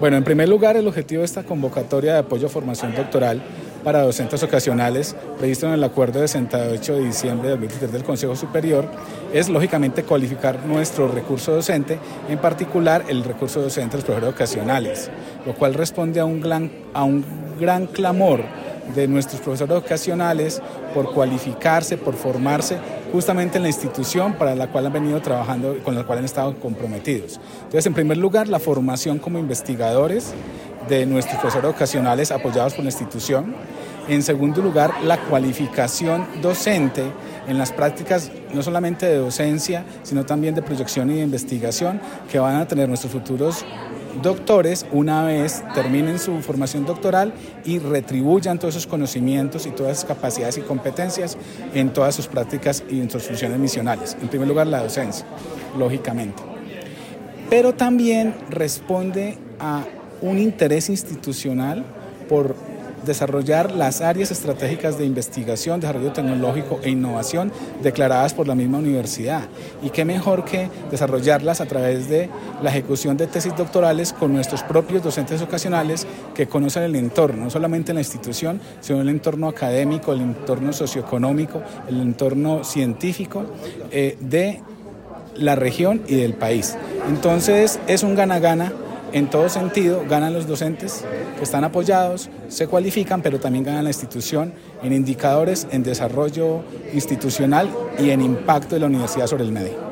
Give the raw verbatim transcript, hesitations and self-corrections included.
Bueno, en primer lugar, el objetivo de esta convocatoria de apoyo a formación doctoral para docentes ocasionales, previsto en el Acuerdo de sesenta y ocho de diciembre de dos mil veintitrés del Consejo Superior, es lógicamente cualificar nuestro recurso docente, en particular el recurso docente de los profesores ocasionales, lo cual responde a un gran, a un gran clamor de nuestros profesores ocasionales por cualificarse, por formarse justamente en la institución para la cual han venido trabajando y con la cual han estado comprometidos. Entonces, en primer lugar, la formación como investigadores de nuestros profesores ocasionales apoyados por la institución. En segundo lugar, la cualificación docente en las prácticas no solamente de docencia, sino también de proyección y de investigación que van a tener nuestros futuros doctores una vez terminen su formación doctoral y retribuyan todos esos conocimientos y todas esas capacidades y competencias en todas sus prácticas y en sus funciones misionales. En primer lugar, la docencia, lógicamente. Pero también responde a un interés institucional por desarrollar las áreas estratégicas de investigación, desarrollo tecnológico e innovación declaradas por la misma universidad. Y qué mejor que desarrollarlas a través de la ejecución de tesis doctorales con nuestros propios docentes ocasionales que conocen el entorno, no solamente la institución, sino el entorno académico, el entorno socioeconómico, el entorno científico eh, de la región y del país. Entonces es un gana-gana. En todo sentido, ganan los docentes que están apoyados, se cualifican, pero también gana la institución en indicadores, en desarrollo institucional y en impacto de la universidad sobre el medio.